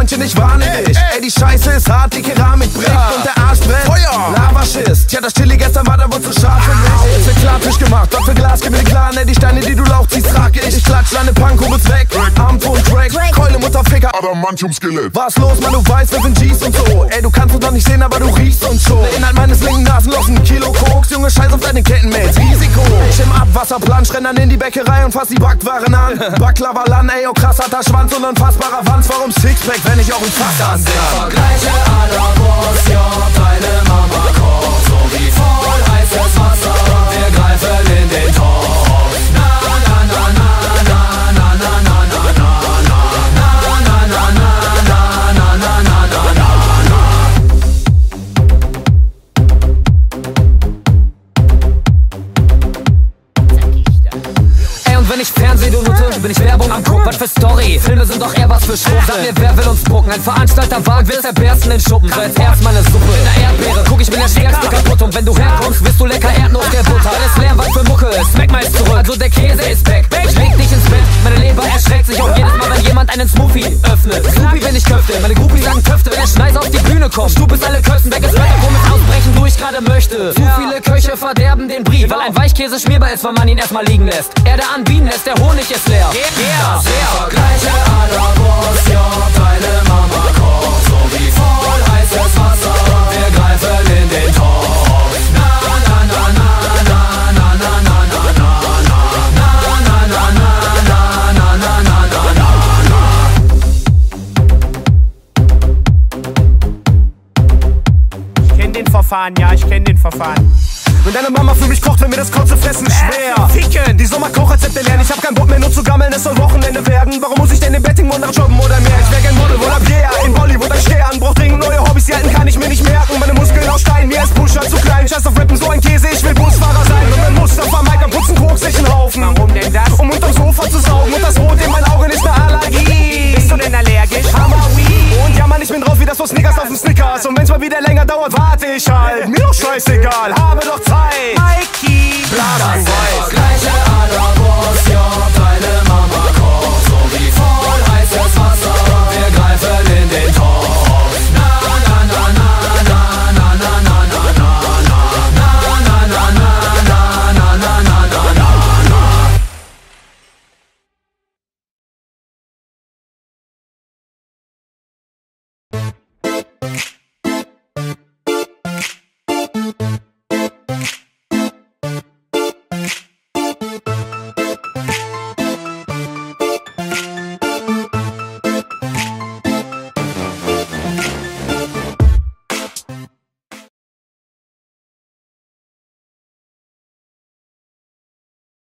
manche nicht wahrnehmlich. Ey, die Scheiße ist hart, die Keramik bricht und der Arsch brennt. Lavaschiss, tja, das Chili gestern war, da wurde zu scharf für mich. Jetzt wird Klartisch gemacht, dort für Glas, gib mir den Clan. Ey, die Steine, die du Lauch ziehst, trag ich. Ich klatsch, lande Punk, kurz weg. Armton, Crack, Keule, Mutterficker, Adamantium-Skelett. Was los, Mann, du weißt, wir sind G's und so. Ey, du kannst uns doch nicht sehen, aber du riechst uns schon. Der Inhalt meines linken Nasenlochen, Kilo Koks. Junge, scheiß auf deine Kettenmates, Risiko. Ich im Abwasserplansch, renn dann in die Bäckerei und fass die Backwaren an. Baklava-Lan, ey, oh krass, hat der Schwanz und unfassbarer Wanz. Warum Sixpack, wenn ich auch ein Fass ansehe? Vergleiche aller Portion, deine Mama kocht so wie voll heißes Wasser. Wir greifen in den Topf. Na na na na na na na na na na na na na na na na na na na. Wenn ich Fernseh, du Nutte, bin ich Werbung am Guck. Was für Story, Filme sind doch eher was für Schwuchtel. Sag mir, wer will uns drucken? Ein Veranstalter wagt, wir zerbersten den Schuppen. So jetzt erst meine Suppe in der Erdbeere, guck ich bin der stärkste kaputt. Und wenn du herkommst, wirst du lecker Erdnussbutter. Alles leer, was für Mucke ist, Smack mal ist zurück. Also der Käse ist back, ich leg dich ins Bett. Meine Leber erschreckt sich auch jedes Mal, wenn jemand einen Smoothie öffnet. Snoopy, wenn ich köfte, meine Groupies sagen Köfte, wenn der Schneis auf die Bühne kommt. Du bist alle Kösten, weg ist weiter, womit ausbrechen, du ich gerade möchte. Zu viele Köche verderben den Brief, weil ein Weichkäse schmierbar ist, weil man ihn erstmal liegen lässt. Erde anbieten lässt, der Honig ist leer. Vergleiche aller Portion, deine Mama kocht so wie voll heißes Wasser. Wir greifen in den Topf. Na na na na na na na na na na na na na na na na na na. Ich kenn den Verfahren, ja, ich kenn den Verfahren. Wenn deine Mama für mich kocht, wenn mir das Kotze fressen schwer. Ficken! Die Sommerkochrezepte lernen, ich hab keinen Bock mehr nur zu gammeln, es soll Wochenende werden. Warum muss ich denn im Betting Montag jobben oder mehr? Ich wär gern Model, wohl ab yeah, in Bollywood ein Stern. Brauch dringend neue Hobbys, die alten kann ich mir nicht merken. Meine Muskeln aus Stein, mir ist Pusher zu klein. Scheiß auf Rippen, so ein Käse, ich will Busfahrer sein. Und mein Mustafa Mike am Putzen, Koks, ich einen Haufen. Warum denn das? Um unterm Sofa zu saugen und das Rot in meinen Augen ist ne Allergie. Bist du denn allergisch? Hammerweed. Und ja, Mann, ich bin drauf wie das so Snickers auf dem Snickers. Und wenn's mal wieder länger dauert, warte ich halt. Mir doch scheißegal, habe doch Zeit. Mikey! Blasen weiß. Vergleiche